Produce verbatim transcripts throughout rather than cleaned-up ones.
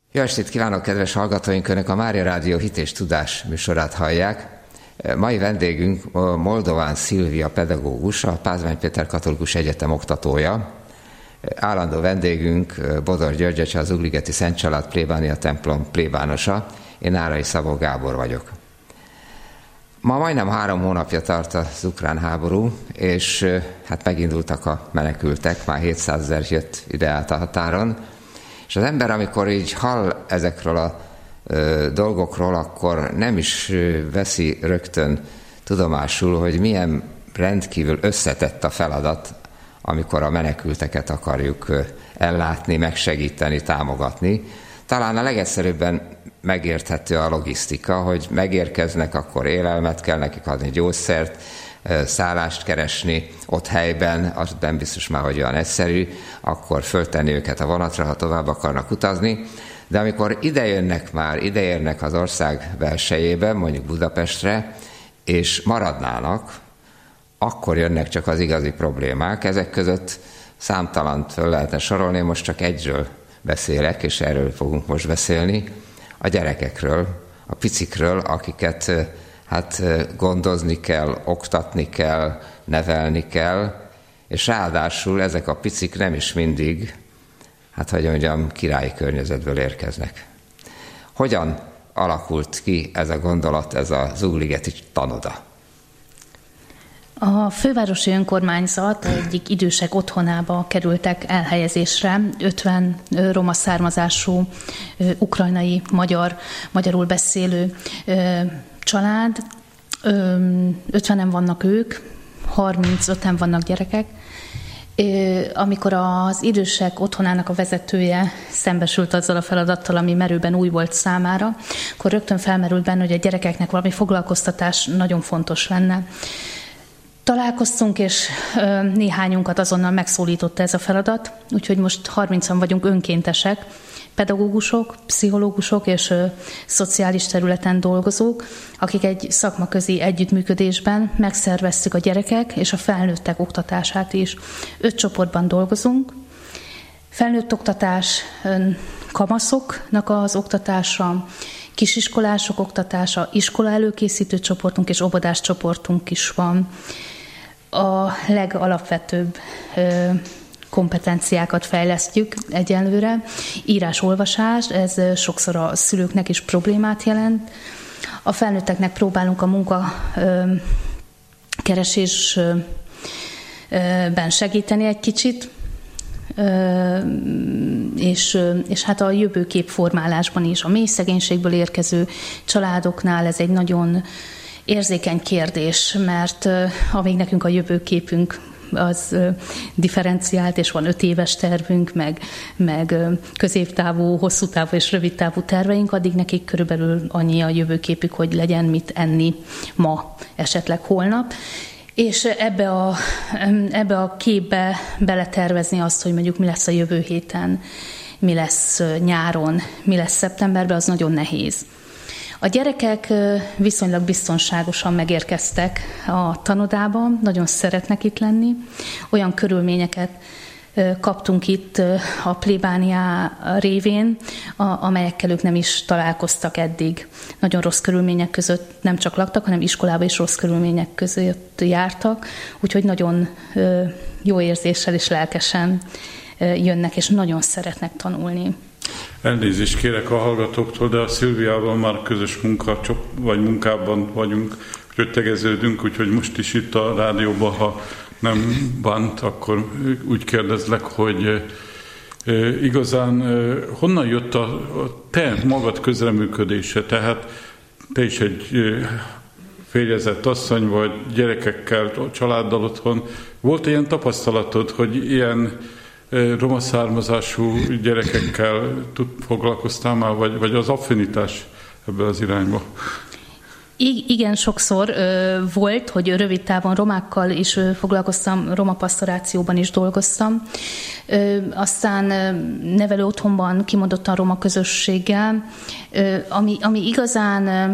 Jó estét kívánok, kedves hallgatóink! Önök a Mária Rádió Hit és Tudás műsorát hallják. Mai vendégünk Moldován Szilvia pedagógus, a Pázmány Péter Katolikus Egyetem oktatója. Állandó vendégünk Bodor György, az Ugligeti Szent Család plébánia templom plébánosa. Én Árai Szabó Gábor vagyok. Ma majdnem három hónapja tart az ukrán háború, és hát megindultak a menekültek, már hétszázezer jött ide át a határon, és az ember, amikor így hall ezekről a ö, dolgokról, akkor nem is veszi rögtön tudomásul, hogy milyen rendkívül összetett a feladat, amikor a menekülteket akarjuk ellátni, megsegíteni, támogatni. Talán a legegyszerűbben megérthető a logisztika, hogy megérkeznek, akkor élelmet kell nekik adni, gyógyszert, szállást keresni ott helyben, az nem biztos már, hogy olyan egyszerű, akkor föltenni őket a vonatra, ha tovább akarnak utazni. De amikor idejönnek már, ideérnek az ország belsejében, mondjuk Budapestre, és maradnának, akkor jönnek csak az igazi problémák. Ezek között számtalant föl lehetne sorolni, most csak egyről beszélek, és erről fogunk most beszélni, a gyerekekről, a picikről, akiket hát gondozni kell, oktatni kell, nevelni kell, és ráadásul ezek a picik nem is mindig, hát hogy mondjam, királyi környezetből érkeznek. Hogyan alakult ki ez a gondolat, ez az Ugligeti tanoda? A fővárosi önkormányzat egyik idősek otthonába kerültek elhelyezésre ötven roma származású, ukrajnai, magyar, magyarul beszélő család. ötvenen vannak ők, harmincöten vannak gyerekek. Amikor az idősek otthonának a vezetője szembesült azzal a feladattal, ami merőben új volt számára, akkor rögtön felmerült benne, hogy a gyerekeknek valami foglalkoztatás nagyon fontos lenne. Találkoztunk, és néhányunkat azonnal megszólította ez a feladat, úgyhogy most harmincan vagyunk önkéntesek, pedagógusok, pszichológusok és ö, szociális területen dolgozók, akik egy szakmaközi együttműködésben megszerveztük a gyerekek és a felnőttek oktatását is. Öt csoportban dolgozunk. Felnőtt oktatás, kamaszoknak az oktatása, kisiskolások oktatása, iskola előkészítő csoportunk és óvodás csoportunk is van. A legalapvetőbb ö, kompetenciákat fejlesztjük egyenlőre. Írás-olvasás, ez sokszor a szülőknek is problémát jelent. A felnőtteknek próbálunk a munkakeresésben segíteni egy kicsit, és, és hát a jövőkép formálásban is. A mély szegénységből érkező családoknál ez egy nagyon érzékeny kérdés, mert amíg nekünk a jövőképünk az differenciált, és van öt éves tervünk, meg, meg középtávú, hosszú távú és rövid távú terveink, addig nekik körülbelül annyi a jövőképük, hogy legyen mit enni ma, esetleg holnap. És ebbe a, ebbe a képbe beletervezni azt, hogy mondjuk mi lesz a jövő héten, mi lesz nyáron, mi lesz szeptemberben, az nagyon nehéz. A gyerekek viszonylag biztonságosan megérkeztek a tanodába, nagyon szeretnek itt lenni. Olyan körülményeket kaptunk itt a plébánia révén, amelyekkel ők nem is találkoztak eddig. Nagyon rossz körülmények között nem csak laktak, hanem iskolába is rossz körülmények között jártak, úgyhogy nagyon jó érzéssel és lelkesen jönnek, és nagyon szeretnek tanulni. Elnézést kérek a hallgatóktól, de a Szilviával már közös munka, vagy munkában vagyunk, hogy tegeződünk, úgyhogy most is itt a rádióban, ha nem bánt, akkor úgy kérdezlek, hogy igazán honnan jött a, a te magad közreműködése? Tehát te is egy férjezett asszony vagy, gyerekekkel, családdal otthon. Volt ilyen tapasztalatod, hogy ilyen roma származású gyerekekkel tud, foglalkoztál már, vagy, vagy az affinitás ebbe az irányba? Igen, sokszor ö, volt, hogy rövid távon romákkal is ö, foglalkoztam, roma pastorációban is dolgoztam. Ö, aztán ö, nevelő otthonban kimondottan roma közösséggel, ö, ami, ami igazán ö,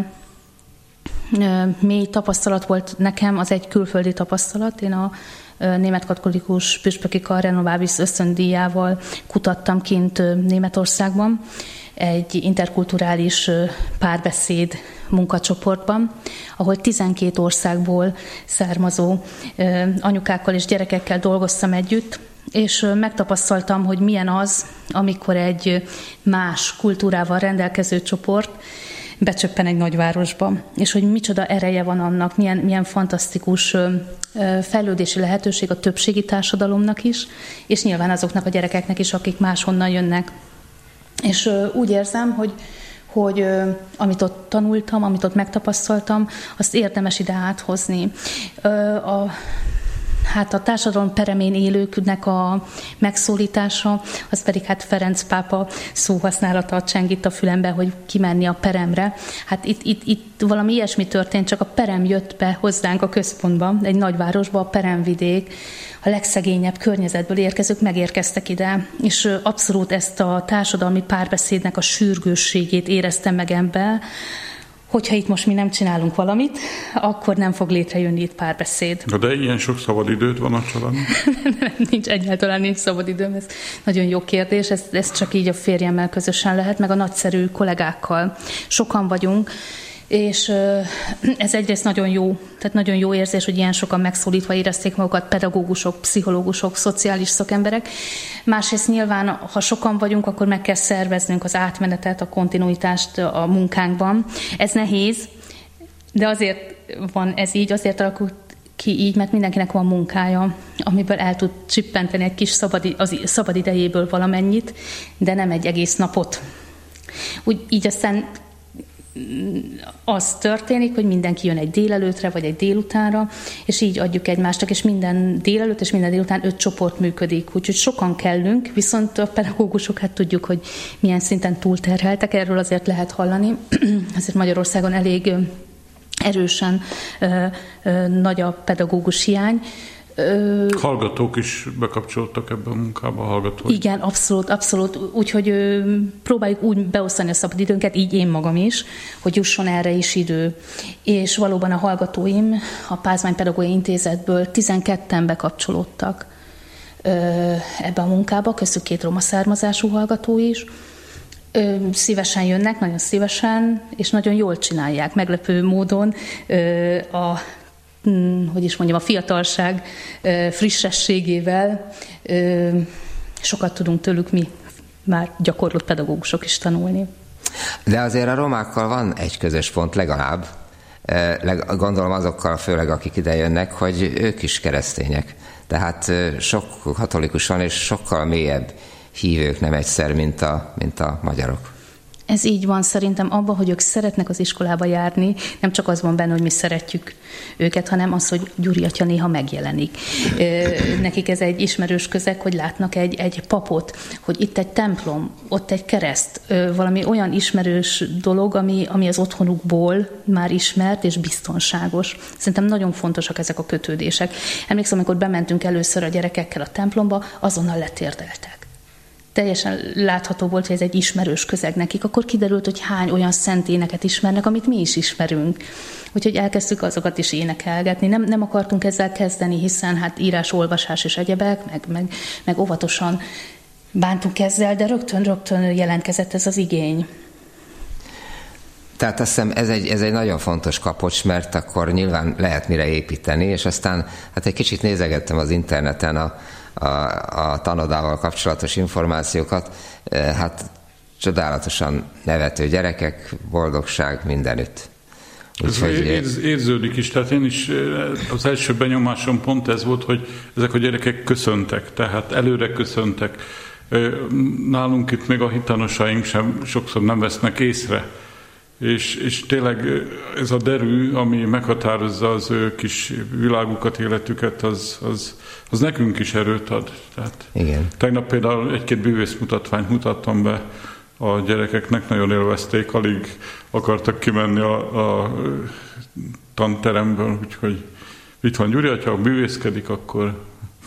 ö, mély tapasztalat volt nekem, az egy külföldi tapasztalat. Én a német katolikus püspöki kar Renovabilis ösztöndíjával kutattam kint Németországban, egy interkulturális párbeszéd munkacsoportban, ahol tizenkét országból származó anyukákkal és gyerekekkel dolgoztam együtt, és megtapasztaltam, hogy milyen az, amikor egy más kultúrával rendelkező csoport becsöppen egy nagyvárosba, és hogy micsoda ereje van annak, milyen, milyen fantasztikus fejlődési lehetőség a többségi társadalomnak is, és nyilván azoknak a gyerekeknek is, akik máshonnan jönnek. És úgy érzem, hogy, hogy amit ott tanultam, amit ott megtapasztaltam, azt érdemes ide áthozni. A Hát a társadalom peremén élőknek a megszólítása, az pedig hát Ferenc pápa szóhasználata cseng itt a fülembe, hogy kimenni a peremre. Hát itt, itt, itt valami ilyesmi történt, csak a perem jött be hozzánk a központba, egy nagyvárosba, a peremvidék, a legszegényebb környezetből érkezők megérkeztek ide, és abszolút ezt a társadalmi párbeszédnek a sürgősségét éreztem meg ebben, hogyha itt most mi nem csinálunk valamit, akkor nem fog létrejönni itt párbeszéd. De ilyen sok szabadidőt van a családban? Nincs, egyáltalán nincs szabadidőm, ez nagyon jó kérdés, ez, ez csak így a férjemmel közösen lehet, meg a nagyszerű kollégákkal. Sokan vagyunk, és ez egyrészt nagyon jó, tehát nagyon jó érzés, hogy ilyen sokan megszólítva érezték magukat, pedagógusok, pszichológusok, szociális szakemberek. Másrészt nyilván, ha sokan vagyunk, akkor meg kell szerveznünk az átmenetet, a kontinuitást a munkánkban. Ez nehéz, de azért van ez így, azért alakult ki így, mert mindenkinek van munkája, amiből el tud csippenteni egy kis szabad, az szabad idejéből valamennyit, de nem egy egész napot. Úgy, így aztán az történik, hogy mindenki jön egy délelőtre, vagy egy délutánra, és így adjuk egymástak, és minden délelőtt és minden délután öt csoport működik, úgyhogy sokan kellünk, viszont a pedagógusok, hát tudjuk, hogy milyen szinten túlterheltek, erről azért lehet hallani, azért Magyarországon elég erősen ö, ö, nagy a pedagógus hiány. Ö, Hallgatók is bekapcsolódtak ebben a munkába, hallgatók. Igen, abszolút, abszolút. Úgyhogy ö, próbáljuk úgy beosztani a szabadidőnket, így én magam is, hogy jusson erre is idő. És valóban a hallgatóim a Pázmány Pedagógiai Intézetből tizenketten bekapcsolódtak ö, ebbe a munkába, köztük két roma származású hallgató is. Ö, szívesen jönnek, nagyon szívesen, és nagyon jól csinálják, meglepő módon ö, a hogy is mondjam, a fiatalság frissességével sokat tudunk tőlük mi már gyakorlott pedagógusok is tanulni. De azért a romákkal van egy közös pont legalább, gondolom azokkal főleg, akik ide jönnek, hogy ők is keresztények. Tehát sok katolikus van, és sokkal mélyebb hívők nem egyszer, mint a, mint a magyarok. Ez így van szerintem abban, hogy ők szeretnek az iskolába járni, nem csak az van benne, hogy mi szeretjük őket, hanem az, hogy Gyuri atya néha megjelenik. Nekik ez egy ismerős közeg, hogy látnak egy, egy papot, hogy itt egy templom, ott egy kereszt, valami olyan ismerős dolog, ami, ami az otthonukból már ismert és biztonságos. Szerintem nagyon fontosak ezek a kötődések. Emlékszem, amikor bementünk először a gyerekekkel a templomba, azonnal letérdeltek. Teljesen látható volt, hogy ez egy ismerős közeg nekik, akkor kiderült, hogy hány olyan szent éneket ismernek, amit mi is ismerünk. Úgyhogy elkezdtük azokat is énekelgetni. Nem, nem akartunk ezzel kezdeni, hiszen hát írás, olvasás és egyebek, meg, meg, meg óvatosan bántunk ezzel, de rögtön, rögtön jelentkezett ez az igény. Tehát azt hiszem, ez egy, ez egy nagyon fontos kapocs, mert akkor nyilván lehet mire építeni, és aztán hát egy kicsit nézegettem az interneten a A, a tanodával kapcsolatos információkat, hát csodálatosan nevető gyerekek, boldogság mindenütt. Úgyhogy ez érződik is, tehát én is az első benyomásom pont ez volt, hogy ezek a gyerekek köszöntek, tehát előre köszöntek. Nálunk itt még a hitanosaink sem sokszor nem vesznek észre. És, és tényleg ez a derű, ami meghatározza az ő kis világukat, életüket, az, az, az nekünk is erőt ad. Tehát igen. Tegnap például egy-két bűvész mutatványt mutattam be a gyerekeknek, nagyon élvezték, alig akartak kimenni a, a tanteremből, úgyhogy itt van Gyuri atya, ha bűvészkedik, akkor...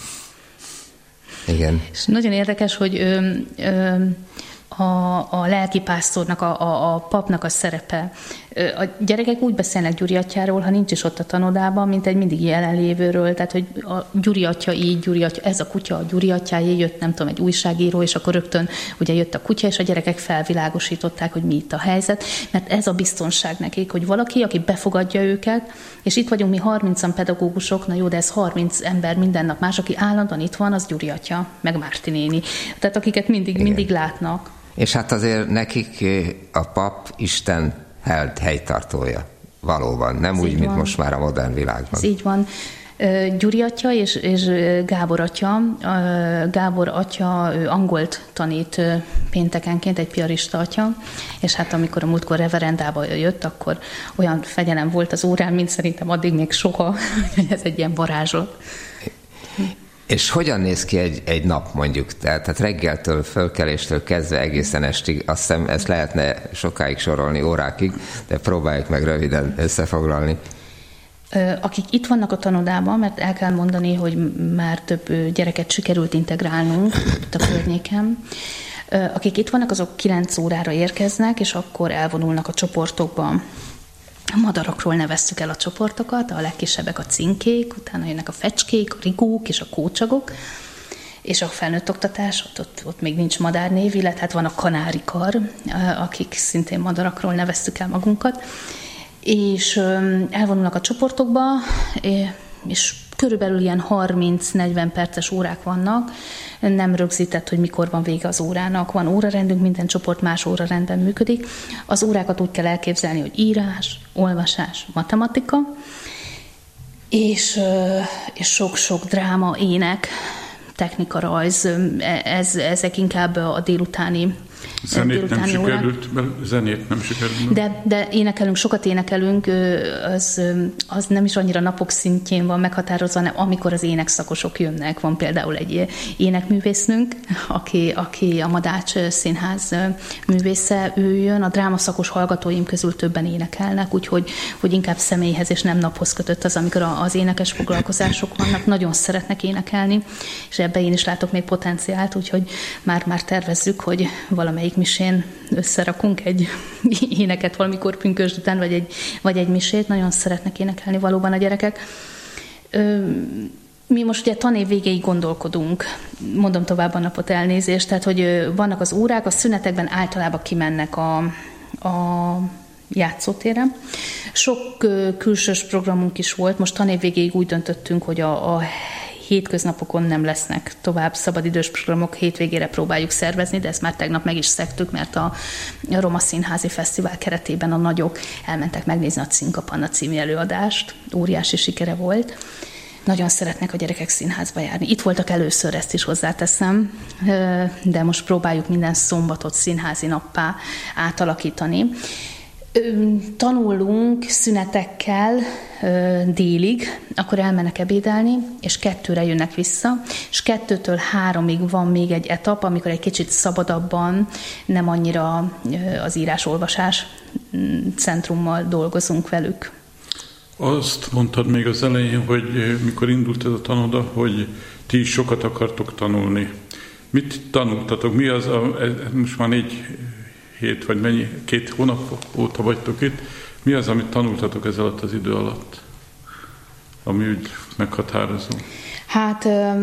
Igen. És nagyon érdekes, hogy... Ö, ö, A, a lelkipásztornak, a, a, a papnak a szerepe A gyerekek úgy beszélnek Gyuri atyáról, ha nincs is ott a tanodában, mint egy mindig jelenlévőről, tehát hogy a Gyuri atya így, Gyuri atya, ez a kutya a Gyuri atyájé, jött nem tudom, egy újságíró, és akkor rögtön ugye jött a kutya, és a gyerekek felvilágosították, hogy mi itt a helyzet, mert ez a biztonság nekik, hogy valaki, aki befogadja őket, és itt vagyunk mi harmincan pedagógusok, na jó, de ez harminc ember minden nap más, aki állandóan itt van, az Gyuri atya, meg Márti néni. Tehát akiket mindig, mindig látnak. És hát azért nekik a pap Isten helytartója. Valóban, nem ez úgy, mint van. Most már a modern világban. Ez így van. Gyuri atya és, és Gábor atya. Gábor atya angolt tanít péntekenként, egy piarista atya, és hát amikor a múltkor reverendába jött, akkor olyan fegyelem volt az órán, mint szerintem addig még soha, hogy ez egy ilyen varázslat. És hogyan néz ki egy, egy nap mondjuk? Tehát, tehát reggeltől, fölkeléstől kezdve egészen estig, azt hiszem ezt lehetne sokáig sorolni, órákig, de próbáljuk meg röviden összefoglalni. Akik itt vannak a tanodában, mert el kell mondani, hogy már több gyereket sikerült integrálnunk itt a környéken, akik itt vannak, azok kilenc órára érkeznek, és akkor elvonulnak a csoportokba. A madarakról nevezzük el a csoportokat, a legkisebbek a cinkék, utána jönnek a fecskék, a rigók és a kócsagok, és a felnőtt oktatás, ott, ott, ott még nincs madárnév, illetve hát van a kanárikar, akik szintén madarakról nevezzük el magunkat, és elvonulnak a csoportokba, és körülbelül ilyen harminc-negyven perces órák vannak, nem rögzített, hogy mikor van vége az órának. Van órarendünk, minden csoport más órarendben működik. Az órákat úgy kell elképzelni, hogy írás, olvasás, matematika, és, és sok-sok dráma, ének, technika, rajz, ez, ezek inkább a délutáni Zenét nem sikerült, zenét nem sikerült. De, de énekelünk, sokat énekelünk, az, az nem is annyira napok szintjén van meghatározva, hanem amikor az énekszakosok jönnek. Van például egy énekművésznünk, aki, aki a Madács Színház művésze, ő jön, a drámaszakos hallgatóim közül többen énekelnek, úgyhogy hogy inkább személyhez és nem naphoz kötött az, amikor az énekes foglalkozások vannak. Nagyon szeretnek énekelni, és ebben én is látok még potenciált, úgyhogy már, már tervezzük, hogy valamelyik misén összerakunk egy éneket valamikor pünkösd után, vagy egy, vagy egy misét. Nagyon szeretnek énekelni valóban a gyerekek. Mi most ugye tanév végéig gondolkodunk, mondom tovább a napot, elnézést, tehát hogy vannak az órák, a szünetekben általában kimennek a, a játszótérre. Sok külsős programunk is volt, most tanév végéig úgy döntöttünk, hogy a, a hétköznapokon nem lesznek tovább szabadidős programok, hétvégére próbáljuk szervezni, de ezt már tegnap meg is szegtük, mert a Roma Színházi Fesztivál keretében a nagyok elmentek megnézni a Cinkapanna című előadást. Óriási sikere volt. Nagyon szeretnek a gyerekek színházba járni. Itt voltak először, ezt is hozzáteszem, de most próbáljuk minden szombatot színházi nappá átalakítani. Tanulunk szünetekkel délig, akkor elmennek ebédelni, és kettőre jönnek vissza, és kettőtől háromig van még egy etap, amikor egy kicsit szabadabban, nem annyira az írás-olvasás centrummal dolgozunk velük. Azt mondtad még az elején, hogy mikor indult ez a tanoda, hogy ti is sokat akartok tanulni. Mit tanultatok? Mi az, a, most már négy hét vagy mennyi, két hónap óta vagytok itt. Mi az, amit tanultatok ez alatt az idő alatt, ami úgy meghatározó? Hát,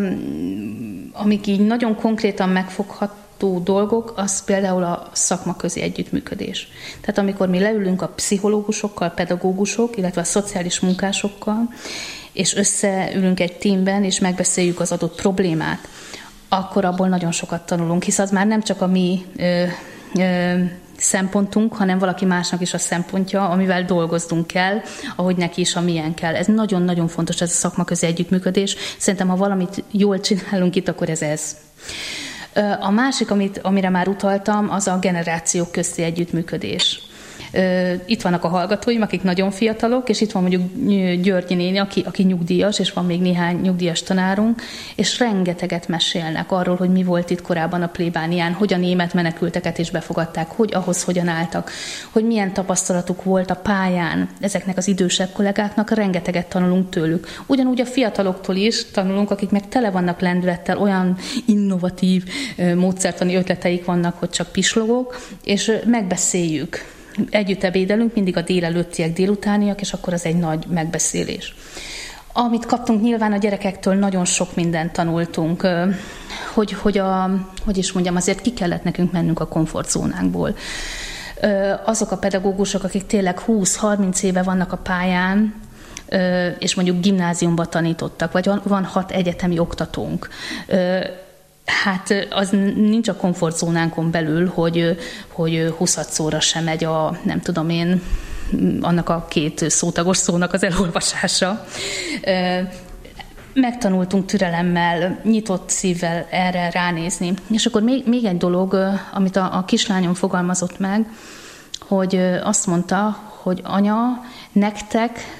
amik így nagyon konkrétan megfogható dolgok, az például a szakmaközi együttműködés. Tehát amikor mi leülünk a pszichológusokkal, pedagógusok, illetve a szociális munkásokkal, és összeülünk egy tímben, és megbeszéljük az adott problémát, akkor abból nagyon sokat tanulunk, hisz az már nem csak a mi ö, ö, szempontunk, hanem valaki másnak is a szempontja, amivel dolgoznunk kell, ahogy neki is a milyen kell. Ez nagyon-nagyon fontos, ez a szakmaközi együttműködés. Szerintem, ha valamit jól csinálunk itt, akkor ez ez. A másik, amit, amire már utaltam, az a generációk közti együttműködés. Itt vannak a hallgatóim, akik nagyon fiatalok, és itt van mondjuk Györgyi néni, aki, aki nyugdíjas, és van még néhány nyugdíjas tanárunk, és rengeteget mesélnek arról, hogy mi volt itt korábban a plébánián, hogy a német menekülteket is befogadták, hogy ahhoz hogyan álltak, hogy milyen tapasztalatuk volt a pályán. Ezeknek az idősebb kollégáknak rengeteget tanulunk tőlük. Ugyanúgy a fiataloktól is tanulunk, akik meg tele vannak lendülettel, olyan innovatív módszertani ötleteik vannak, hogy csak pislogok, és megbeszéljük együtt ebédelünk, mindig a délelőttiek, délutániak, és akkor az egy nagy megbeszélés. Amit kaptunk, nyilván a gyerekektől nagyon sok mindent tanultunk, hogy, hogy, a, hogy is mondjam, azért ki kellett nekünk mennünk a komfortzónánkból. Azok a pedagógusok, akik tényleg húsz-harminc éve vannak a pályán, és mondjuk gimnáziumban tanítottak, vagy van hat egyetemi oktatónk, hát az nincs a komfortzónánkon belül, hogy, hogy huszadszorra sem megy a, nem tudom én, annak a két szótagos szónak az elolvasása. Megtanultunk türelemmel, nyitott szívvel erre ránézni. És akkor még, még egy dolog, amit a, a kislányom fogalmazott meg, hogy azt mondta, hogy anya, nektek,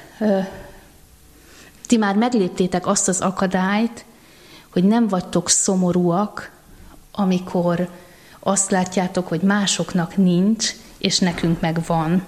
ti már megléptétek azt az akadályt, hogy nem vagytok szomorúak, amikor azt látjátok, hogy másoknak nincs, és nekünk meg van.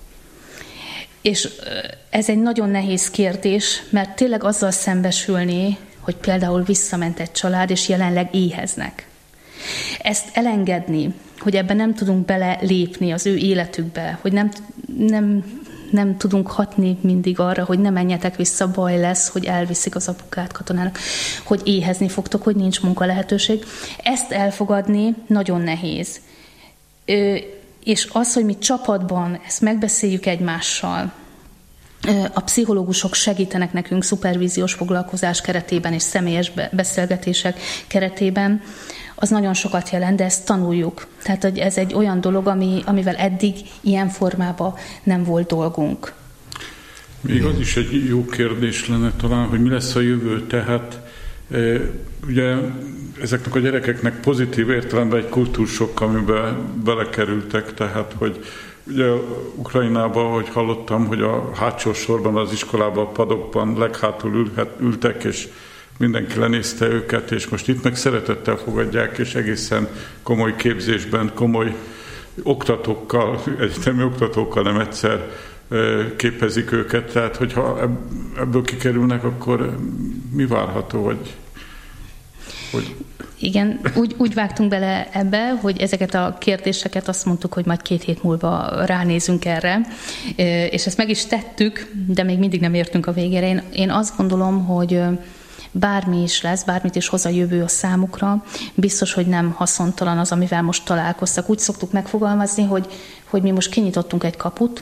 És ez egy nagyon nehéz kérdés, mert tényleg azzal szembesülni, hogy például visszament egy család, és jelenleg éheznek. Ezt elengedni, hogy ebben nem tudunk belelépni az ő életükbe, hogy nem, nem, nem tudunk hatni mindig arra, hogy ne menjetek vissza, baj lesz, hogy elviszik az apukát katonának, hogy éhezni fogtok, hogy nincs munka lehetőség. Ezt elfogadni nagyon nehéz. És az, hogy mi csapatban ezt megbeszéljük egymással, a pszichológusok segítenek nekünk szupervíziós foglalkozás keretében és személyes beszélgetések keretében, az nagyon sokat jelent, de ezt tanuljuk. Tehát ez egy olyan dolog, ami, amivel eddig ilyen formában nem volt dolgunk. Még az is egy jó kérdés lenne talán, hogy mi lesz a jövő. Tehát e, ugye ezeknek a gyerekeknek pozitív értelemben egy kultúrsokk, amiben belekerültek, tehát hogy ugye Ukrajnában, hogy hallottam, hogy a hátsó sorban az iskolában, a padokban leghátul ülhet, ültek, és mindenki lenézte őket, és most itt meg szeretettel fogadják, és egészen komoly képzésben, komoly oktatókkal, egyetemi oktatókkal nem egyszer képezik őket. Tehát, hogyha ebből kikerülnek, akkor mi várható, hogy... hogy... Igen, úgy, úgy vágtunk bele ebbe, hogy ezeket a kérdéseket azt mondtuk, hogy majd két hét múlva ránézünk erre, és ezt meg is tettük, de még mindig nem értünk a végére. Én, én azt gondolom, hogy bármi is lesz, bármit is hoz a jövő a számukra, biztos, hogy nem haszontalan az, amivel most találkoztak. Úgy szoktuk megfogalmazni, hogy, hogy mi most kinyitottunk egy kaput,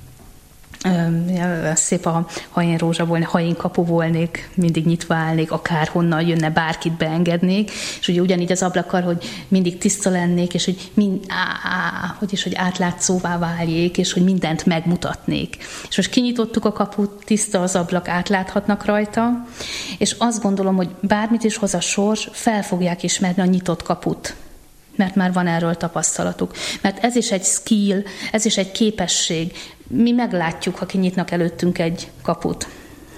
szép, ha, ha én rózsa volnék, ha én kapu volnék, mindig nyitva állnék, akárhonnan jönne, bárkit beengednék, és ugye ugyanígy az ablakkal, hogy mindig tiszta lennék, és hogy, mind, á, á, hogy, is, hogy átlátszóvá váljék, és hogy mindent megmutatnék. És most kinyitottuk a kaput, tiszta az ablak, átláthatnak rajta, és azt gondolom, hogy bármit is hoz a sors, fel fogják ismerni a nyitott kaput, mert már van erről tapasztalatuk. Mert ez is egy skill, ez is egy képesség. Mi meglátjuk, ha kinyitnak előttünk egy kaput.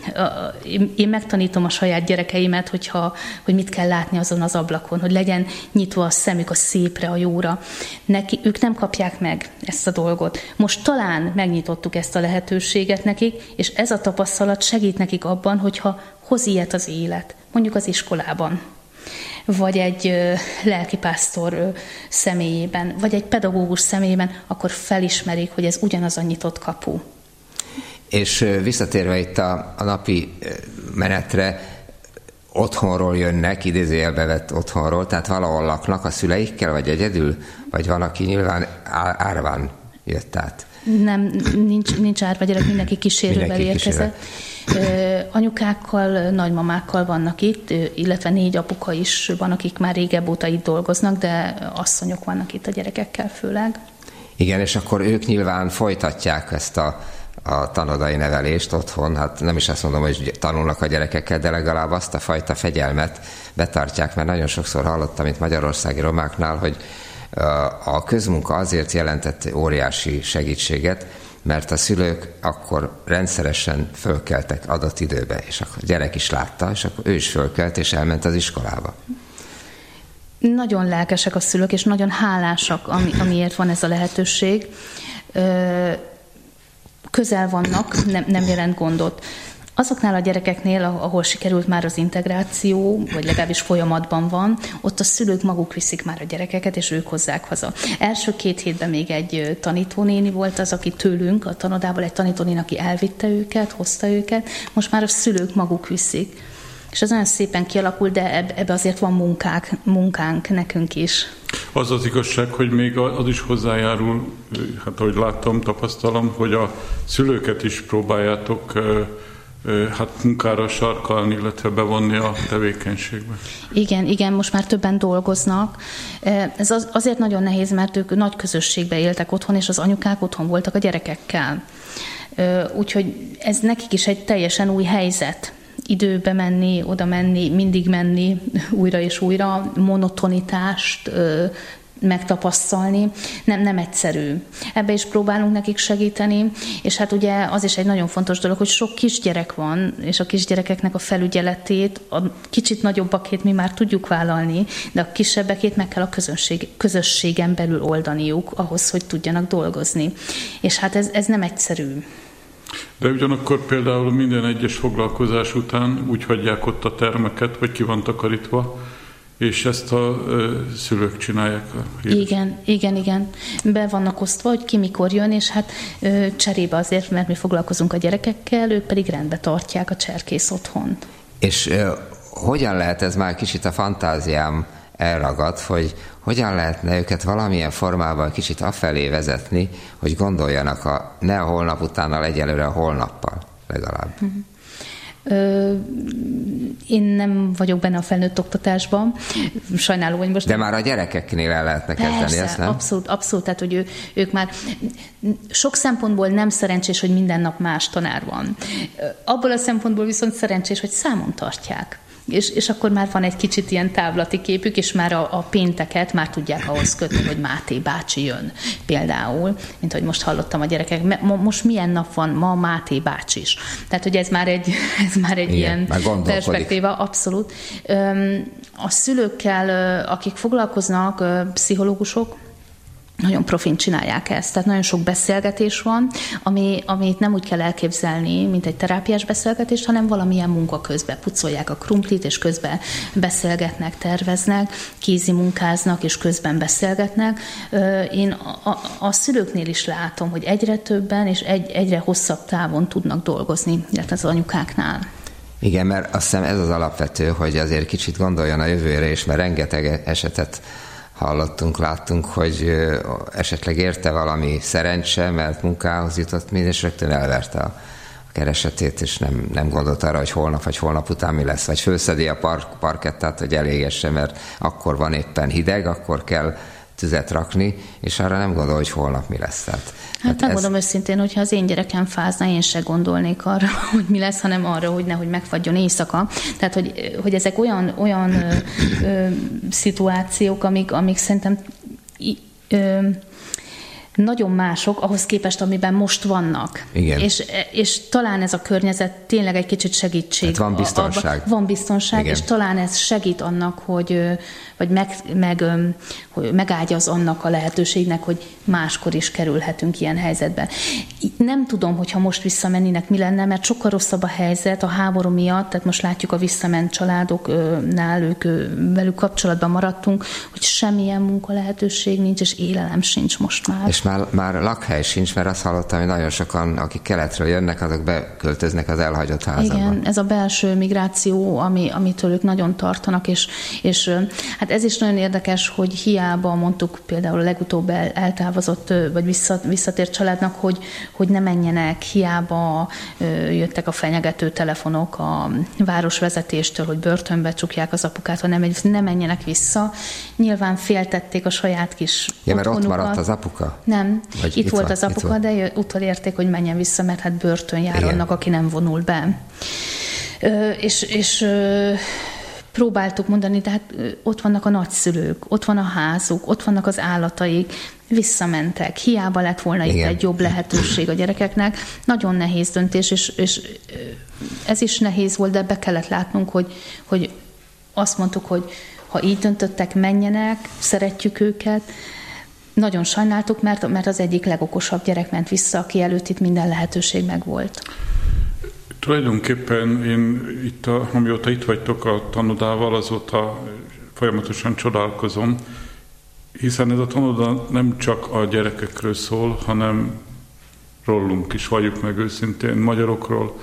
Én megtanítom a saját gyerekeimet, hogyha, hogy mit kell látni azon az ablakon, hogy legyen nyitva a szemük a szépre, a jóra. Neki, ők nem kapják meg ezt a dolgot. Most talán megnyitottuk ezt a lehetőséget nekik, és ez a tapasztalat segít nekik abban, hogyha hoz ilyet az élet, mondjuk az iskolában, vagy egy lelkipásztor személyében, vagy egy pedagógus személyében, akkor felismerik, hogy ez ugyanaz a nyitott kapu. És visszatérve itt a, a napi menetre, otthonról jönnek, idézőjelbe vett otthonról, tehát valahol laknak a szüleikkel, vagy egyedül, vagy van, aki nyilván árván jött át. Nem, nincs, nincs árva gyerek, mindenki kísérővel érkezett. Anyukákkal, nagymamákkal vannak itt, illetve négy apuka is van, akik már régebb óta itt dolgoznak, de asszonyok vannak itt a gyerekekkel főleg. Igen, és akkor ők nyilván folytatják ezt a, a tanodai nevelést otthon. Hát nem is azt mondom, hogy tanulnak a gyerekekkel, de legalább azt a fajta fegyelmet betartják, mert nagyon sokszor hallottam itt magyarországi romáknál, hogy a közmunka azért jelentett óriási segítséget, mert a szülők akkor rendszeresen fölkeltek adott időbe, és akkor a gyerek is látta, és akkor ő is fölkelt, és elment az iskolába. Nagyon lelkesek a szülők, és nagyon hálásak, ami, amiért van ez a lehetőség. Közel vannak, nem, nem jelent gondot. Azoknál a gyerekeknél, ahol sikerült már az integráció, vagy legalábbis folyamatban van, ott a szülők maguk viszik már a gyerekeket, és ők hozzák haza. Első két hétben még egy tanítónéni volt az, aki tőlünk, a tanodából egy tanítónéni, aki elvitte őket, hozta őket, most már a szülők maguk viszik. És ez nagyon szépen kialakult, de ebbe azért van munkák, munkánk nekünk is. Az az igazság, hogy még az is hozzájárul, hát ahogy láttam, tapasztalom, hogy a szülőket is próbáljátok hát munkára sarkalni, illetve bevonni a tevékenységbe. Igen, igen, most már többen dolgoznak. Ez az, azért nagyon nehéz, mert ők nagy közösségbe éltek otthon, és az anyukák otthon voltak a gyerekekkel. Úgyhogy ez nekik is egy teljesen új helyzet. Időbe menni, oda menni, mindig menni, újra és újra, monotonitást megtapasztalni, nem, nem egyszerű. Ebbe is próbálunk nekik segíteni, és hát ugye az is egy nagyon fontos dolog, hogy sok kisgyerek van, és a kisgyerekeknek a felügyeletét, a kicsit nagyobbakét mi már tudjuk vállalni, de a kisebbekét meg kell a közösség, közösségen belül oldaniuk ahhoz, hogy tudjanak dolgozni. És hát ez, ez nem egyszerű. De ugyanakkor például minden egyes foglalkozás után úgy hagyják ott a termeket, hogy ki van takarítva, és ezt a ö, szülők csinálják. Igen, igen, igen. Be vannak osztva, hogy ki mikor jön, és hát ö, cserébe azért, mert mi foglalkozunk a gyerekekkel, ők pedig rendbe tartják a cserkész otthont. És ö, hogyan lehet, ez már kicsit a fantáziám elragad, hogy hogyan lehetne őket valamilyen formában kicsit afelé vezetni, hogy gondoljanak a, ne a holnap utánnal, egyelőre a holnappal legalább. Uh-huh. Ö, én nem vagyok benne a felnőtt oktatásban, sajnálom, hogy most... De nem... már a gyerekeknél el lehetne kezdeni, Persze, ezt nem? abszolút, abszolút, tehát hogy ő, ők már sok szempontból nem szerencsés, hogy minden nap más tanár van. Abból a szempontból viszont szerencsés, hogy számon tartják. És, és akkor már van egy kicsit ilyen távlati képük, és már a, a pénteket már tudják ahhoz kötni, hogy Máté bácsi jön például, mint hogy most hallottam a gyerekek, most milyen nap van, ma Máté bácsi is. Tehát, hogy ez már egy, ez már egy Igen, ilyen perspektíva, abszolút. A szülőkkel, akik foglalkoznak, pszichológusok, nagyon profin csinálják ezt, tehát nagyon sok beszélgetés van, ami, amit nem úgy kell elképzelni, mint egy terápiás beszélgetést, hanem valamilyen munka közben pucolják a krumplit, és közben beszélgetnek, terveznek, kézi munkáznak, és közben beszélgetnek. Én a, a szülőknél is látom, hogy egyre többen és egy, egyre hosszabb távon tudnak dolgozni, illetve az anyukáknál. Igen, mert azt hiszem ez az alapvető, hogy azért kicsit gondoljon a jövőre is, mert rengeteg esetet hallottunk, láttunk, hogy esetleg érte valami szerencse, mert munkához jutott mind, és rögtön elverte a keresetét, és nem, nem gondolt arra, hogy holnap vagy holnap után mi lesz, vagy fölszedi a park, parkettát, hogy elégesse, mert akkor van éppen hideg, akkor kell tüzet rakni, és arra nem gondol, hogy holnap mi lesz. Tehát, hát megmondom ez... őszintén, hogyha az én gyerekem fázna, én se gondolnék arra, hogy mi lesz, hanem arra, hogy nehogy megfagyjon éjszaka. Tehát, hogy, hogy ezek olyan, olyan ö, ö, szituációk, amik, amik szerintem ö, nagyon mások ahhoz képest, amiben most vannak. Igen. És, és talán ez a környezet tényleg egy kicsit segítség. Hát van biztonság. Abba, van biztonság, igen. És talán ez segít annak, hogy, vagy meg, meg, hogy megágyaz annak a lehetőségnek, hogy máskor is kerülhetünk ilyen helyzetbe. Nem tudom, hogyha most visszamennének, mi lenne, mert sokkal rosszabb a helyzet a háború miatt, tehát most látjuk a visszament családoknál, ők velük kapcsolatban maradtunk, hogy semmilyen munka lehetőség nincs, és élelem sincs most már. És már, már lakhely sincs, mert azt hallottam, hogy nagyon sokan, akik keletről jönnek, azok beköltöznek az elhagyott házakba. Igen, ez a belső migráció, ami, amitől ők nagyon tartanak, és, és hát ez is nagyon érdekes, hogy hiába mondtuk például a legutóbb el, eltávozott, vagy vissza, visszatért családnak, hogy, hogy ne menjenek, hiába jöttek a fenyegető telefonok a városvezetéstől, hogy börtönbe csukják az apukát, hanem ne menjenek vissza. Nyilván féltették a saját kis ja, mert ott maradt az apuka? Nem, itt, itt volt van, az apuka, de utolérték, hogy menjen vissza, mert hát börtön jár Igen. annak, aki nem vonul be. Ö, és és ö, próbáltuk mondani, de hát ott vannak a nagyszülők, ott van a házuk, ott vannak az állataik, visszamentek, hiába lett volna Igen. itt egy jobb lehetőség a gyerekeknek. Nagyon nehéz döntés, és, és ez is nehéz volt, de be kellett látnunk, hogy, hogy azt mondtuk, hogy ha így döntöttek, menjenek, szeretjük őket. Nagyon sajnáltuk, mert, mert az egyik legokosabb gyerek ment vissza, aki előtt itt minden lehetőség megvolt. Tulajdonképpen én itt, a, amióta itt vagytok a tanodával, azóta folyamatosan csodálkozom, hiszen ez a tanoda nem csak a gyerekekről szól, hanem rólunk is, valljuk meg őszintén, magyarokról,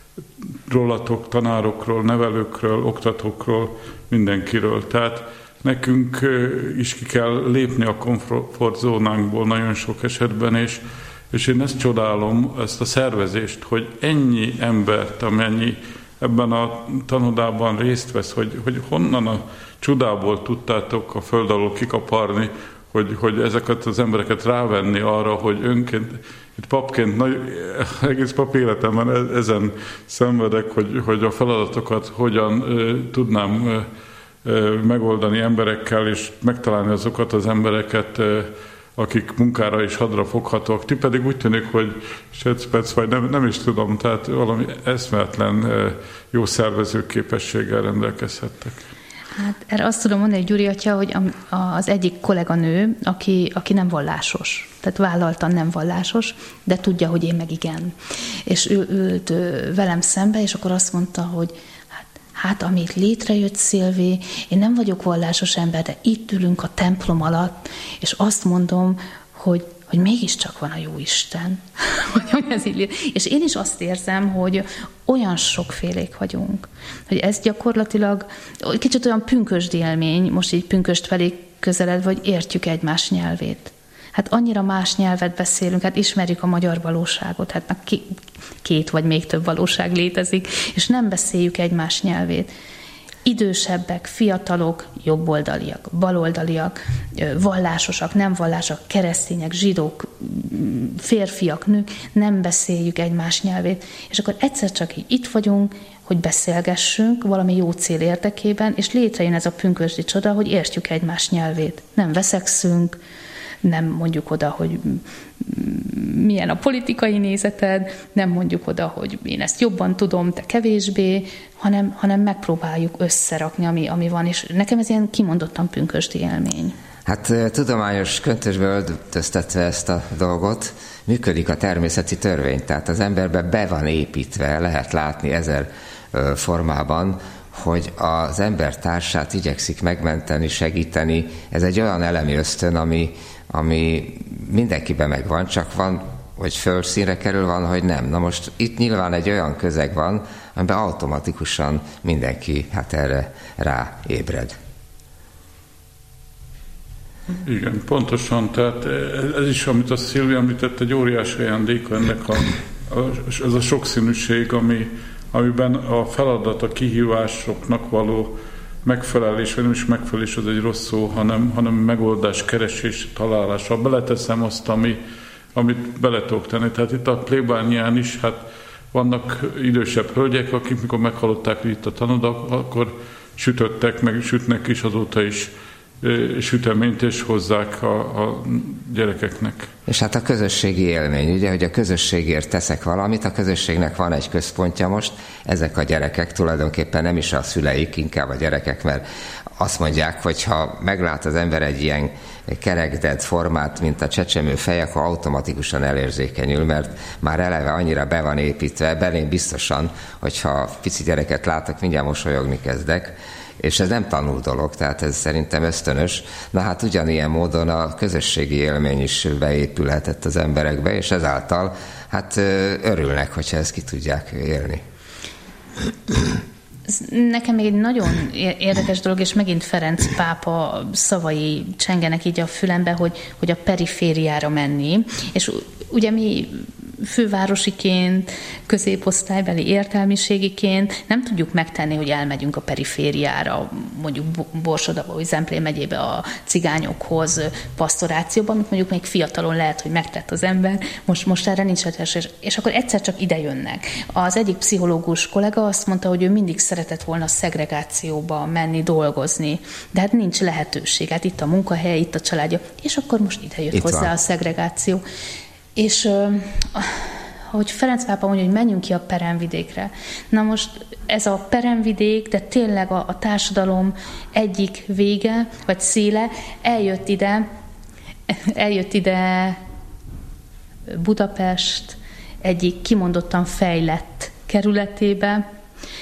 rólatok, tanárokról, nevelőkről, oktatókról, mindenkiről. Tehát nekünk is ki kell lépni a komfortzónánkból nagyon sok esetben, és, és én ezt csodálom, ezt a szervezést, hogy ennyi embert, amennyi ebben a tanodában részt vesz, hogy, hogy honnan a csodából tudtátok a föld alól kikaparni, hogy, hogy ezeket az embereket rávenni arra, hogy önként, itt papként, nagy, egész pap életemben ezen szenvedek, hogy, hogy a feladatokat hogyan ö, tudnám ö, megoldani emberekkel, és megtalálni azokat az embereket, ö, akik munkára és hadra foghatók. Ti pedig úgy tűnik, hogy secpec, vagy nem, nem is tudom, tehát valami eszméletlen jó szervező képességgel rendelkezhettek. Hát erre azt tudom mondani, Gyuri atya, hogy az egyik kolléganő, aki, aki nem vallásos, tehát vállaltan nem vallásos, de tudja, hogy én meg igen. És ő ült velem szembe, és akkor azt mondta, hogy hát, hát amit létrejött, Szilvi, én nem vagyok vallásos ember, de itt ülünk a templom alatt, és azt mondom, hogy hogy mégiscsak van a jó Isten. hogy ez így, és én is azt érzem, hogy olyan sokfélék vagyunk, hogy ez gyakorlatilag kicsit olyan pünkösdi élmény, most így pünköst felé közeledve, hogy értjük egymás nyelvét. Hát annyira más nyelvet beszélünk, hát ismerjük a magyar valóságot, hát meg két vagy még több valóság létezik, és nem beszéljük egymás nyelvét. Idősebbek, fiatalok, jobboldaliak, baloldaliak, vallásosak, nem vallásosak, keresztények, zsidók, férfiak, nők, nem beszéljük egymás nyelvét. És akkor egyszer csak így itt vagyunk, hogy beszélgessünk valami jó cél érdekében, és létrejön ez a pünkösdi csoda, hogy értjük egymás nyelvét. Nem veszekszünk, nem mondjuk oda, hogy milyen a politikai nézeted, nem mondjuk oda, hogy én ezt jobban tudom, te kevésbé, hanem, hanem megpróbáljuk összerakni, ami, ami van, és nekem ez ilyen kimondottan pünkösdi élmény. Hát tudományos köntösbe öltöztetve ezt a dolgot, működik a természeti törvény, tehát az emberbe be van építve, lehet látni ezer formában, hogy az ember társát igyekszik megmenteni, segíteni. Ez egy olyan elemi ösztön, ami, ami mindenkiben megvan, csak van, hogy fölszínre kerül, van, hogy nem. Na most itt nyilván egy olyan közeg van, amiben automatikusan mindenki hát erre ráébred. Igen, pontosan. Tehát ez is, amit a Szilvi említett, egy óriási ajándéka ennek a, a, ez a sokszínűség, ami, amiben a feladat, a kihívásoknak való megfelelés, vagy nem is megfelelés, az egy rossz szó, hanem, hanem megoldás, keresés, találása. Beleteszem azt, ami, amit bele tudok tenni. Tehát itt a plébánián is, hát vannak idősebb hölgyek, akik mikor meghallották, hogy itt a tanoda, akkor sütöttek, meg sütnek is azóta is süteményt, és hozzák a, a gyerekeknek. És hát a közösségi élmény, ugye, hogy a közösségért teszek valamit, a közösségnek van egy központja most, ezek a gyerekek tulajdonképpen nem is a szüleik, inkább a gyerekek, mert azt mondják, hogy ha meglát az ember egy ilyen kerekded formát, mint a csecsemő fej, akkor automatikusan elérzékenyül, mert már eleve annyira be van építve, belém biztosan, hogyha pici gyereket látok, mindjárt mosolyogni kezdek, és ez nem tanul dolog, tehát ez szerintem ösztönös. Na hát ugyanilyen módon a közösségi élmény is beépülhetett az emberekbe, és ezáltal hát örülnek, hogyha ezt ki tudják élni. Nekem még egy nagyon érdekes dolog, és megint Ferenc pápa szavai csengenek így a fülembe, hogy, hogy a perifériára menni, és ugye mi fővárosiként, középosztálybeli értelmiségiként nem tudjuk megtenni, hogy elmegyünk a perifériára, mondjuk Borsodaba, vagy Zemplén megyébe a cigányokhoz pasztorációba, amit mondjuk még fiatalon lehet, hogy megtett az ember, most, most erre nincs lehetőség, és akkor egyszer csak ide jönnek. Az egyik pszichológus kollega azt mondta, hogy ő mindig szeretett volna szegregációba menni, dolgozni, de hát nincs lehetőség, hát itt a munkahelye, itt a családja, és akkor most ide jött itt hozzá van a szegregáció. És ahogy Ferenc pápa mondja, hogy menjünk ki a peremvidékre. Na most ez a peremvidék, de tényleg a, a társadalom egyik vége, vagy széle eljött ide, eljött ide Budapest egyik kimondottan fejlett kerületébe.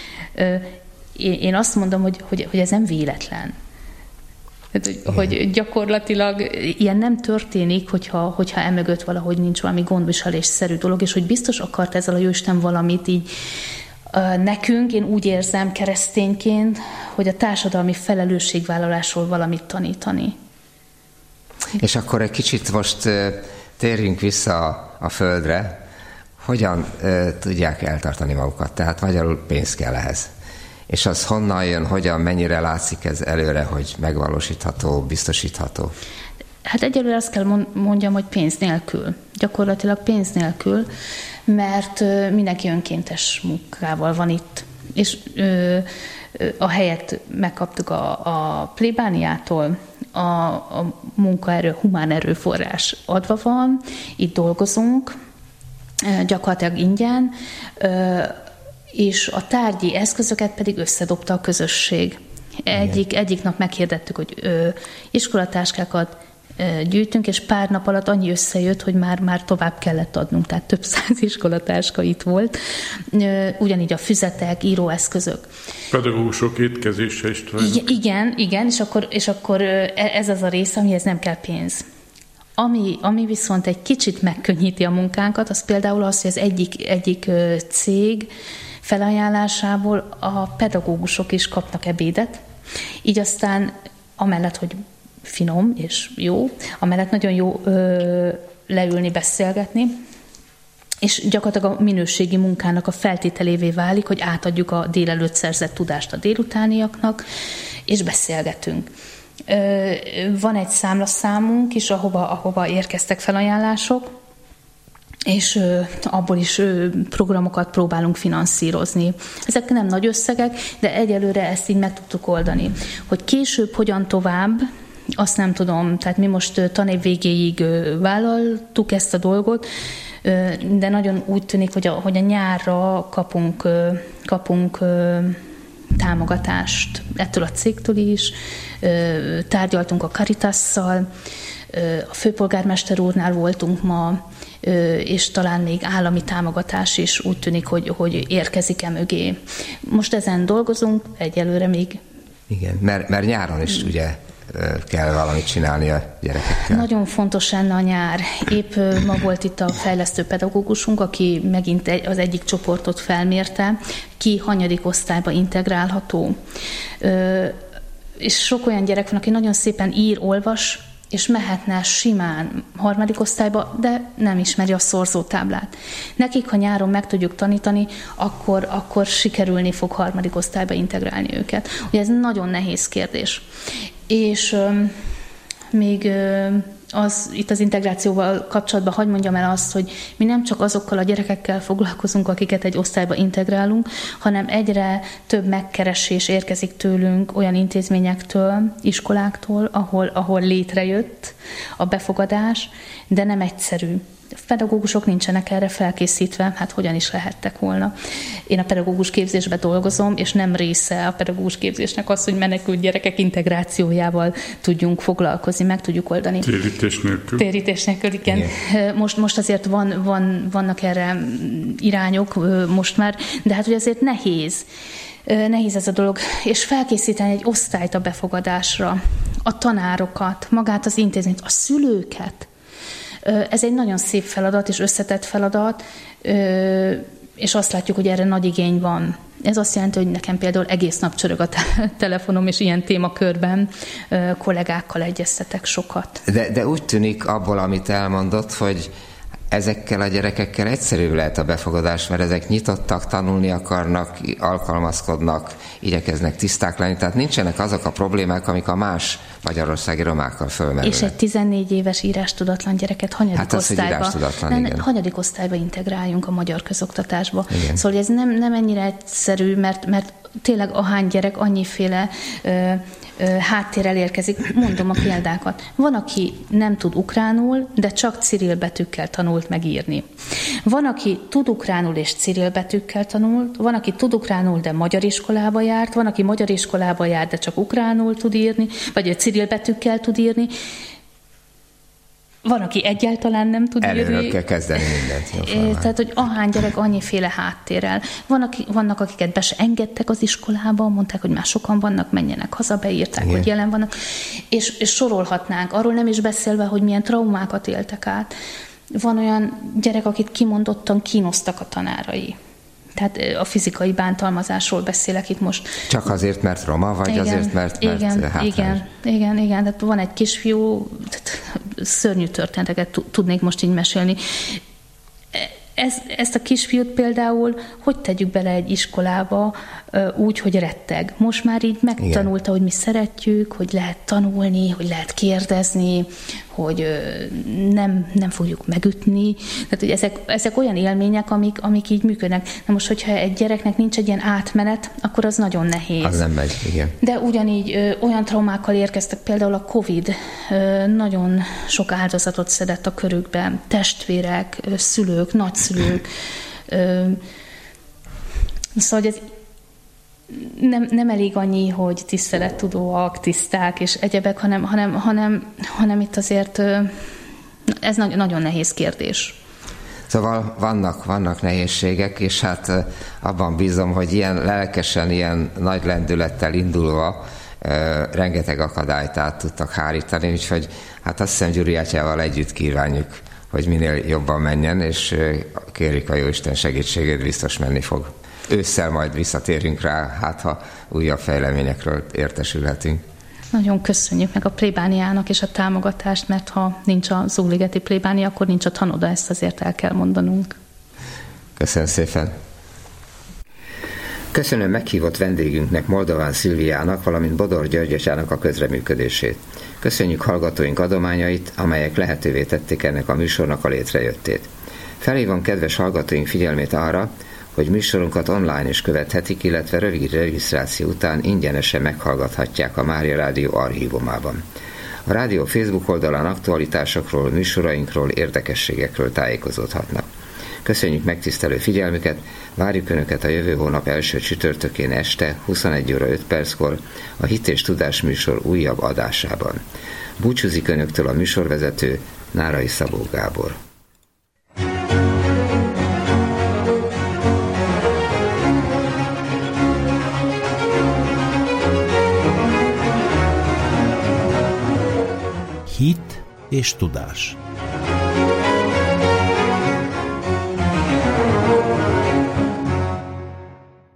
Én azt mondom, hogy, hogy, hogy ez nem véletlen. Hogy, hogy gyakorlatilag ilyen nem történik, hogyha, hogyha emögött valahogy nincs valami gondviselésszerű dolog, és hogy biztos akart ezzel a Jóisten valamit így nekünk, én úgy érzem keresztényként, hogy a társadalmi felelősségvállalásról valamit tanítani. És akkor egy kicsit most térjünk vissza a, a földre, hogyan e, tudják eltartani magukat, tehát magyarul pénz kell ehhez. És az honnan jön, hogyan, mennyire látszik ez előre, hogy megvalósítható, biztosítható? Hát egyelőre azt kell mondjam, hogy pénz nélkül. Gyakorlatilag pénz nélkül, mert mindenki önkéntes munkával van itt. És ö, a helyet megkaptuk a, a plébániától, a, a munkaerő, humán erőforrás adva van, itt dolgozunk, gyakorlatilag ingyen, és a tárgyi eszközöket pedig összedobta a közösség. Egyik, egyik nap meghirdettük, hogy ö, iskolatáskákat ö, gyűjtünk, és pár nap alatt annyi összejött, hogy már, már tovább kellett adnunk, tehát több száz iskolatáska itt volt. Ö, ugyanígy a füzetek, íróeszközök. Pedagógusok étkezése is tulajdonképpen. Igen, igen, és akkor, és akkor ez az a része, amihez nem kell pénz. Ami, ami viszont egy kicsit megkönnyíti a munkánkat, az például az, hogy az egyik, egyik cég felajánlásából a pedagógusok is kapnak ebédet, így aztán amellett, hogy finom és jó, amellett nagyon jó ö, leülni, beszélgetni, és gyakorlatilag a minőségi munkának a feltételévé válik, hogy átadjuk a délelőtt szerzett tudást a délutániaknak, és beszélgetünk. Van egy számlaszámunk is, ahova, ahova érkeztek felajánlások, és abból is programokat próbálunk finanszírozni. Ezek nem nagy összegek, de egyelőre ezt így meg tudtuk oldani. Hogy később hogyan tovább, azt nem tudom, tehát mi most tanév végéig vállaltuk ezt a dolgot, de nagyon úgy tűnik, hogy a, hogy a nyárra kapunk, kapunk támogatást ettől a cégtől is, tárgyaltunk a Caritasszal, a főpolgármester úrnál voltunk ma, és talán még állami támogatás is úgy tűnik, hogy, hogy érkezik-e mögé. Most ezen dolgozunk, egyelőre még. Igen, mert, mert nyáron is ugye kell valamit csinálni a gyerekekkel. Nagyon fontos lenne a nyár. Épp ma volt itt a fejlesztő pedagógusunk, aki megint az egyik csoportot felmérte, ki hanyadik osztályba integrálható. És sok olyan gyerek van, aki nagyon szépen ír, olvas, és mehetne simán harmadik osztályba, de nem ismeri a szorzótáblát. Nekik, ha nyáron meg tudjuk tanítani, akkor, akkor sikerülni fog harmadik osztályba integrálni őket. Ugye ez nagyon nehéz kérdés. És euh, még euh, az, itt az integrációval kapcsolatban hadd mondjam el azt, hogy mi nem csak azokkal a gyerekekkel foglalkozunk, akiket egy osztályba integrálunk, hanem egyre több megkeresés érkezik tőlünk olyan intézményektől, iskoláktól, ahol, ahol létrejött a befogadás, de nem egyszerű. A pedagógusok nincsenek erre felkészítve, hát hogyan is lehettek volna. Én a pedagógus képzésben dolgozom, és nem része a pedagógus képzésnek az, hogy menekült gyerekek integrációjával tudjunk foglalkozni, meg tudjuk oldani. Térítés nélkül. Térítés nélkül, igen. igen. Most, most azért van, van, vannak erre irányok most már, de hát ugye azért nehéz. Nehéz ez a dolog, és felkészíteni egy osztályt a befogadásra, a tanárokat, magát az intézményt, a szülőket. Ez egy nagyon szép feladat és összetett feladat, és azt látjuk, hogy erre nagy igény van. Ez azt jelenti, hogy nekem például egész nap csörög a telefonom, és ilyen témakörben kollégákkal egyeztetek sokat. De, de úgy tűnik abból, amit elmondott, hogy ezekkel a gyerekekkel egyszerűbb lehet a befogadás, mert ezek nyitottak, tanulni akarnak, alkalmazkodnak, igyekeznek tiszták lenni, tehát nincsenek azok a problémák, amik a más magyarországi romákkal fölmerülnek. És egy tizennégy éves írástudatlan gyereket hanyadik hát az, osztályba, nem, hanyadik osztályba integráljunk a magyar közoktatásba. Igen. Szóval ez nem, nem ennyire egyszerű, mert, mert tényleg ahány gyerek annyiféle ö, ö, háttérrel érkezik. Mondom a példákat. Van, aki nem tud ukránul, de csak cirill betűkkel tanult megírni. Van, aki tud ukránul és cirill betűkkel tanult, van, aki tud ukránul, de magyar iskolába járt, van, aki magyar iskolába járt, de csak ukránul tud írni, vagy cirill betűkkel tud írni. Van, aki egyáltalán nem tud Előről írni. kell kezdeni mindent. Tehát, hogy ahány gyerek annyiféle háttérrel. Van, aki, vannak, akiket be se engedtek az iskolába, mondták, hogy már sokan vannak, menjenek haza, beírták, igen, hogy jelen vannak. És, és sorolhatnánk, arról nem is beszélve, hogy milyen traumákat éltek át. Van olyan gyerek, akit kimondottan kínoztak a tanárai. Tehát a fizikai bántalmazásról beszélek itt most. Csak azért, mert roma, vagy igen, azért, mert, mert igen, hátrányos? Igen, igen, igen. Tehát van egy kisfiú, szörnyű történeteket tudnék most így mesélni. Ez, ezt a kisfiút például hogy tegyük bele egy iskolába úgy, hogy retteg? Most már így megtanulta, igen, hogy mi szeretjük, hogy lehet tanulni, hogy lehet kérdezni, hogy nem, nem fogjuk megütni. Tehát, hogy ezek, ezek olyan élmények, amik, amik így működnek. Na most, hogyha egy gyereknek nincs egy ilyen átmenet, akkor az nagyon nehéz. Az nem megy, igen. De ugyanígy ö, olyan traumákkal érkeztek, például a Covid ö, nagyon sok áldozatot szedett a körükbe. Testvérek, ö, szülők, nagyszülők. Ö, szóval ez nem, nem elég annyi, hogy tisztelettudóak, tiszták és egyebek, hanem, hanem, hanem, hanem itt azért ez nagyon nehéz kérdés. Szóval vannak, vannak nehézségek, és hát abban bízom, hogy ilyen lelkesen, ilyen nagy lendülettel indulva rengeteg akadályt át tudtak hárítani, úgyhogy hát azt hiszem Gyuri atyával együtt kívánjuk, hogy minél jobban menjen, és kérjük a Jóisten segítségét, biztos menni fog. Ősszel majd visszatérünk rá, hát ha újabb fejleményekről értesülhetünk. Nagyon köszönjük meg a plébániának és a támogatást, mert ha nincs a Zúligeti plébánia, akkor nincs a tanoda, ezt azért el kell mondanunk. Köszönöm szépen. Köszönöm meghívott vendégünknek, Moldován Szilviának, valamint Bodor Györgyesának a közreműködését. Köszönjük hallgatóink adományait, amelyek lehetővé tették ennek a műsornak a létrejöttét. Felhívom kedves hallgatóink figyelmét arra, hogy műsorunkat online is követhetik, illetve rövid regisztráció után ingyenesen meghallgathatják a Mária Rádió archívumában. A rádió Facebook oldalán aktualitásokról, műsorainkról, érdekességekről tájékozódhatnak. Köszönjük megtisztelő figyelmüket, várjuk Önöket a jövő hónap első csütörtökén este huszonegy óra öt perckor a Hit és Tudás műsor újabb adásában. Búcsúzik Önöktől a műsorvezető, Nárai Szabó Gábor. Hit és tudás.